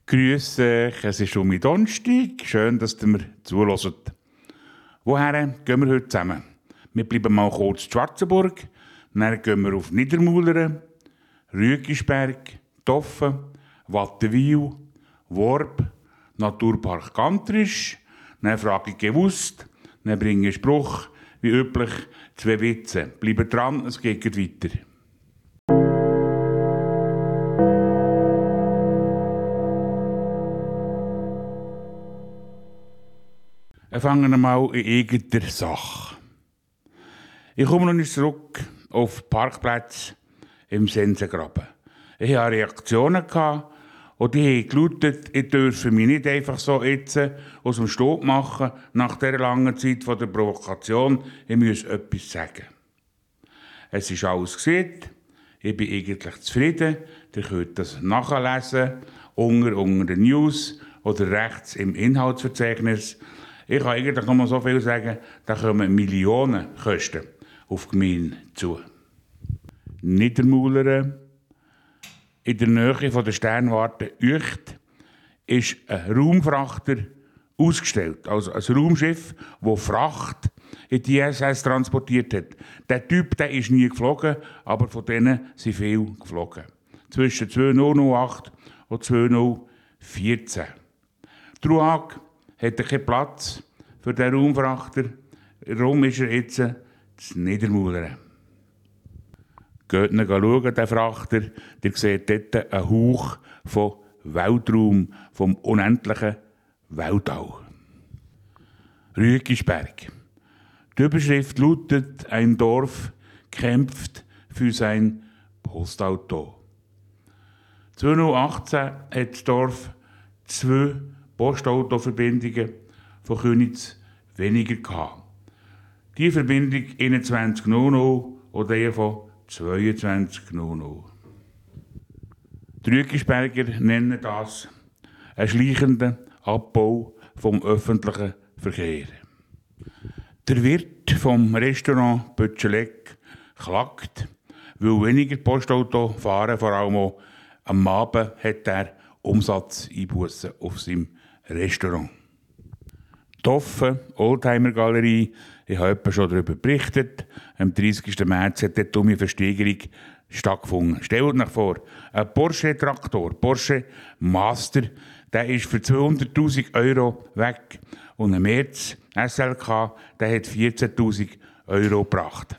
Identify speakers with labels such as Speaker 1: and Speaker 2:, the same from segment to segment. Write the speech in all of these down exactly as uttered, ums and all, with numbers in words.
Speaker 1: Grüße euch, es ist um die Donnerstag. Schön, dass ihr mir zuhört. Woher gehen wir heute zusammen? Wir bleiben mal kurz in Schwarzenburg, dann gehen wir auf Niedermuhlern, Rüegisberg, Toffen, Wattenwil, Worb, Naturpark Gantrisch, dann frage ich gewusst, dann bringe ich Spruch, wie üblich, zwei Witze. Bleibt dran, es geht weiter. Wir fangen einmal in eigener Sache. Ich komme noch nicht zurück auf den Parkplatz im Sensengraben. Ich hatte Reaktionen und die haben gelautet, ich dürfe mich nicht einfach so jetzt aus dem Stopp machen, nach dieser langen Zeit von der Provokation. Ich muss etwas sagen. Es ist alles gesehen. Ich bin eigentlich zufrieden. Ihr könnt das nachlesen, unter, unter den News oder rechts im Inhaltsverzeichnis. Ich kann eigentlich nur so viel sagen, da kommen Millionen Kosten auf die Gemeinde zu. Niedermuhlern, in der Nähe von der Sternwarte Uecht, ist ein Raumfrachter ausgestellt. Also ein Raumschiff, das Fracht in die I S S transportiert hat. Der Typ der ist nie geflogen, aber von denen sind viele geflogen. Zwischen zweitausendacht und zweitausendvierzehn. Truag hat er keinen Platz für den Raumfrachter. Darum ist er jetzt zu Niedermuhlern. Geht ihn schauen, den Frachter. Ihr seht dort einen Hauch von Weltraum, vom unendlichen Weltall. Rüegisberg. Die Überschrift lautet: Ein Dorf kämpft für sein Postauto. zweitausendachtzehn hat das Dorf zwei Postautoverbindungen von Königs weniger gehabt. Die Verbindung einundzwanzig null null oder die von zweiundzwanzig null null. Die Rüegisberger nennen das einen schleichenden Abbau vom öffentlichen Verkehr. Der Wirt vom Restaurant Pötscheleck klagt, weil weniger Postauto fahren, vor allem auch am Abend hat er Umsatzeinbussen auf seinem Restaurant. Toffen, Oldtimer-Galerie, ich habe etwa schon darüber berichtet. Am dreißigsten März hat dort um die Versteigerung stattgefunden. Stellt euch vor, ein Porsche-Traktor, Porsche Master, der ist für zweihunderttausend Euro weg. Und ein Merz S L K, der hat vierzehntausend Euro gebracht.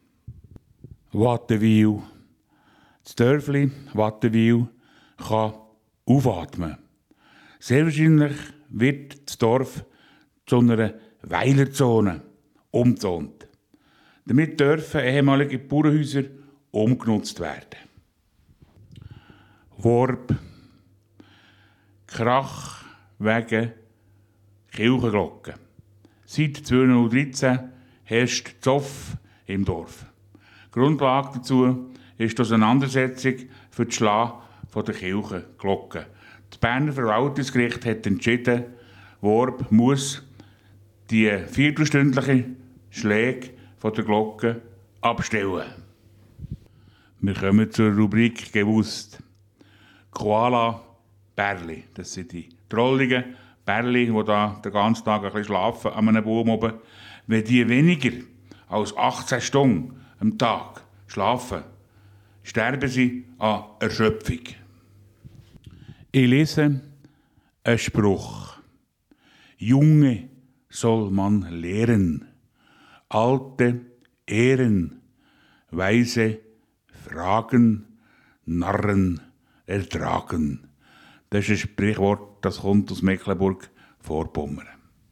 Speaker 1: Wattenwil. Das Dörfli Wattenwil kann aufatmen. Sehr wahrscheinlich wird das Dorf zu einer Weilerzone umgezont. Damit dürfen ehemalige Bauernhäuser umgenutzt werden. Worb. Krach wegen Kirchenglocken. Seit zweitausenddreizehn herrscht Zoff im Dorf. Grundlage dazu ist die Auseinandersetzung für das Schlagen der Kirchenglocken. Das Berner Verwaltungsgericht hat entschieden, Worb muss die viertelstündlichen Schläge von der Glocke abstellen. Wir kommen zur Rubrik «Gewusst». Koala Bärli, das sind die drolligen Bärli, die da den ganzen Tag ein bisschen schlafen an einem Baum oben. Wenn die weniger als achtzehn Stunden am Tag schlafen, sterben sie an Erschöpfung. Ich lese einen Spruch. Junge soll man lehren, Alte ehren, Weise fragen, Narren ertragen. Das ist ein Sprichwort, das kommt aus Mecklenburg-Vorpommern.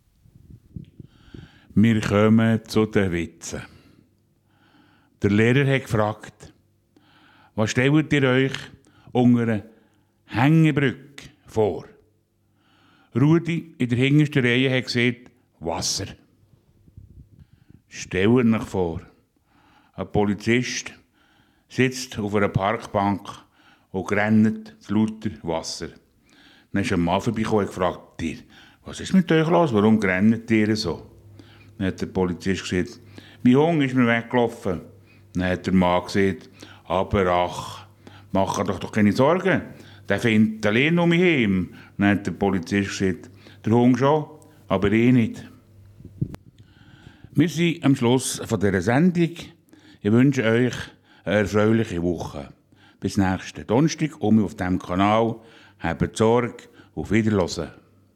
Speaker 1: Wir kommen zu den Witzen. Der Lehrer hat gefragt, was stellt ihr euch unter einer Hängebrücke vor? Rudi in der hintersten Reihe hat gesagt, Wasser. Stellt euch vor, ein Polizist sitzt auf einer Parkbank und rennt zu lauter Wasser. Dann ist ein Mann vorbeigekommen und gefragt, dir, was ist mit euch los, warum rennt ihr so? Dann hat der Polizist gesagt, mein Hund ist mir weggelaufen. Dann hat der Mann gesagt, aber ach, mach doch doch keine Sorgen. Der findet allein um mich heim, hat der Polizist gesagt. Der Hund schon, aber ich nicht. Wir sind am Schluss von dieser Sendung. Ich wünsche euch eine erfreuliche Woche. Bis nächsten Donnerstag um auf diesem Kanal. Habt Sorge, auf Wiederhören.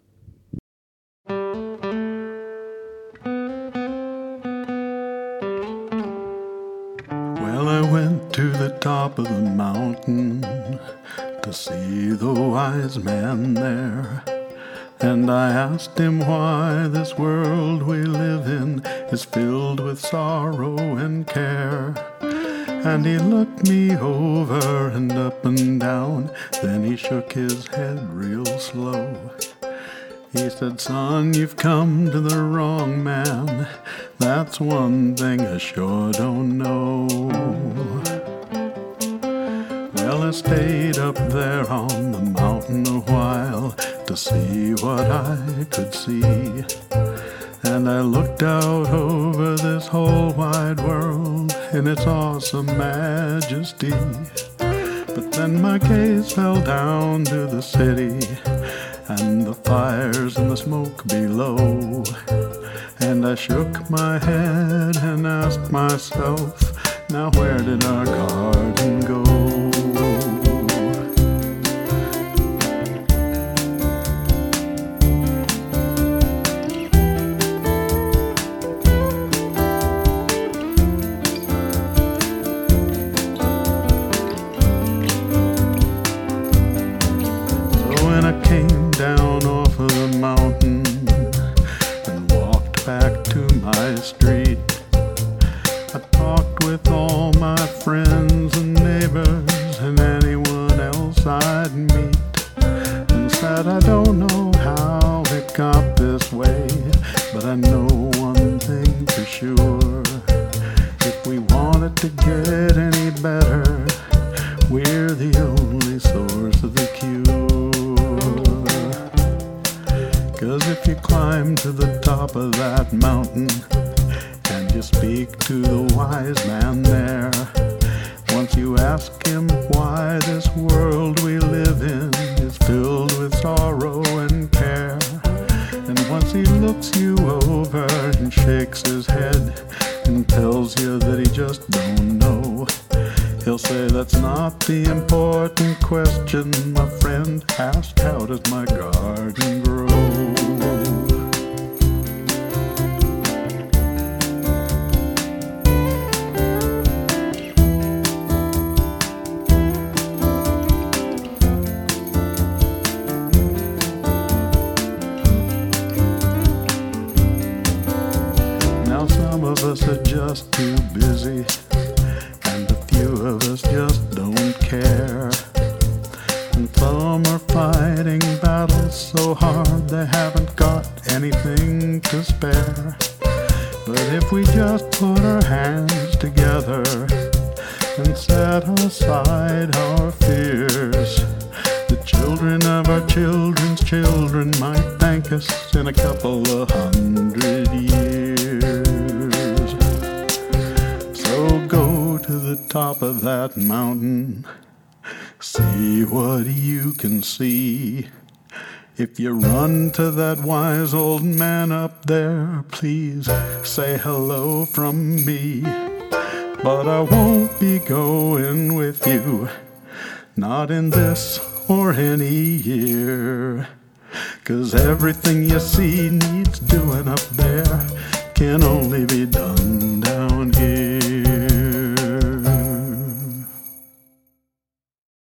Speaker 2: Well, I went to the top of the mountain to see the wise man there. And I asked him why this world we live in is filled with sorrow and care. And he looked me over and up and down, then he shook his head real slow. He said, son, you've come to the wrong man. That's one thing I sure don't know. Well, I stayed up there on the mountain a while to see what I could see. And I looked out over this whole wide world in its awesome majesty. But then my gaze fell down to the city and the fires and the smoke below. And I shook my head and asked myself, now where did our garden go? If you run to that wise old man up there, please say hello from me. But I won't be going with you, not in this or any year. 'Cause everything you see needs doing up there can only be done